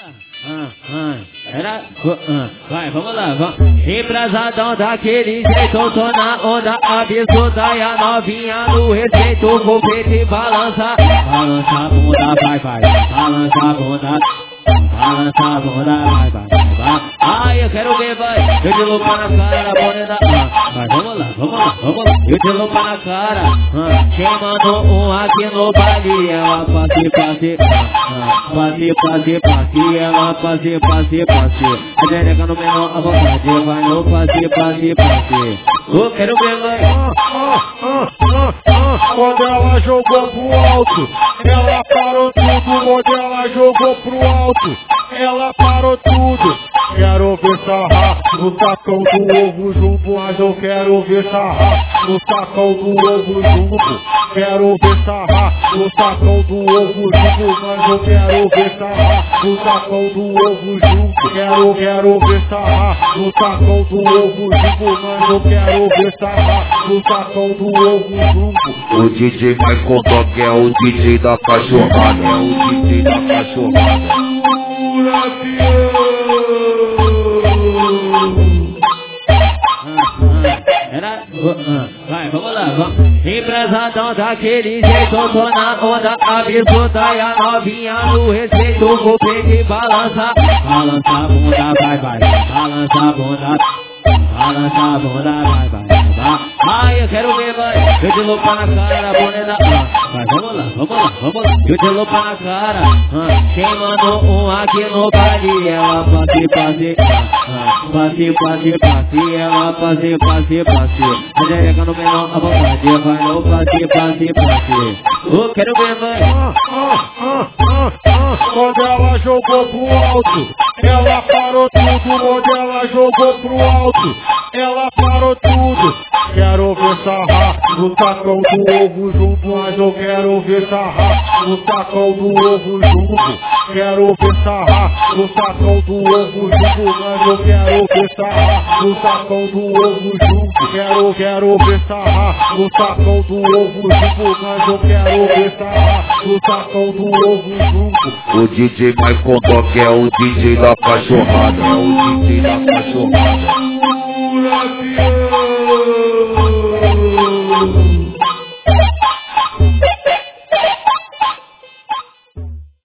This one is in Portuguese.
Vai, vamos lá, vamos. Embrasadão daquele jeito, tô na onda absurda e a novinha no respeito, com o peito e balança. Balança a bunda, vai, vai. Balança a bunda. Balança a bunda, vai, vai, vai. Ai, eu quero ver, vai. Eu te louco na cara, bonita. Vai, vamos lá, vamos lá, vamos lá. Eu te louco na cara. Quem mandou um aqui no baile? Ela passe, passe. Passe, passe, passe. Ela passe, passe, passe. A jereca no menor à vontade. Vai no passe, passe, passe. Eu quero ver, vai. Quando ela jogou pro alto, ela parou tudo. Quando ela jogou pro alto, ela parou tudo. Quero ver sarrar no sacão do ovo jumbo, mas eu quero ver sarrar no sacão do ovo jumbo. Quero ver sarrar no sacão do ovo jumbo, mas eu quero ver sarrar no sacão do ovo jumbo. Quero ver sarrar no sacão do ovo jumbo, mas eu quero ver sarrar no sacão do ovo jumbo. O DJ Michael Dog é o DJ da cachorrada, é o DJ da cachorrada. Vai, vamos lá, vamos. Embrasadão daquele jeito, tô na onda absurda e a novinha no respeito, com o peito e balança. Balança a bunda, vai, vai. Balança a bunda. Balança a bunda, vai, vai, vai. Ai, eu quero ver, vai. Eu te louco na cara, bonita. Vai, vamos lá, vamos lá, vamos lá. Eu te louco na cara. Quem mandou um aqui no baile? Ela passe, passe. Passe, passe, passe. Ela passe, passe, passe. A jereca no menor à vontade. Vai no passe, passe, passe. Eu quero ver, vai. Quando ela jogou pro alto, ela parou tudo. Quando ela jogou pro alto, ela parou tudo. Quero ver sarrar no sacão do ovo jumbo, mas eu quero ver sarrar no sacão do ovo jumbo. Quero ver sarrar no sacão do ovo jumbo, mas eu quero ver sarrar no sacão do ovo jumbo. Quero ver sarrar no sacão do ovo jumbo, mas eu quero ver sarrar no sacão do ovo jumbo. O DJ Michael Dog é o DJ da cachorrada, é o DJ da cachorrada.